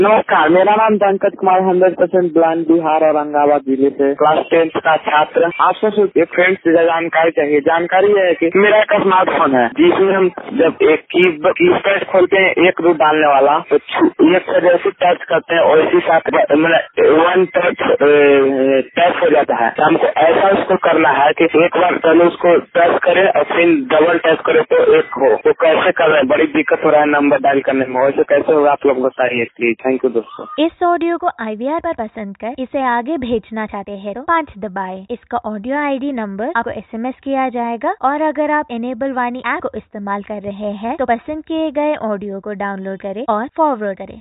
नमस्कार, मेरा नाम पंकज कुमार 100% ब्लाइंड बिहार औरंगाबाद जिले से क्लास 10th का छात्र। आपसे सिर्फ एक फ्रेंड से जानकारी चाहिए। जानकारी यह है कि मेरा एक स्मार्टफोन है जिसमें हम जब एक कीपैड खोलते हैं एक रूट डालने वाला तो एक से जैसे टच करते हैं वैसे साथ वन टच हो जाता है। तो हमको ऐसा उसको करना है कि एक बार पहले उसको टच करे और फिर डबल टच करे तो एक हो। तो कैसे कर रहे हैं, बड़ी दिक्कत हो रहा है नंबर डायल करने में। वैसे कैसे होगा आप लोग बताइए प्लीज। थैंक यू दोस्तों। इस ऑडियो को IVR पर पसंद कर इसे आगे भेजना चाहते हैं तो 5 दबाएं। इसका ऑडियो ID नंबर आपको SMS किया जाएगा और अगर आप इनेबल वाणी ऐप को इस्तेमाल कर रहे हैं तो पसंद किए गए ऑडियो को डाउनलोड करें और फॉरवर्ड करें।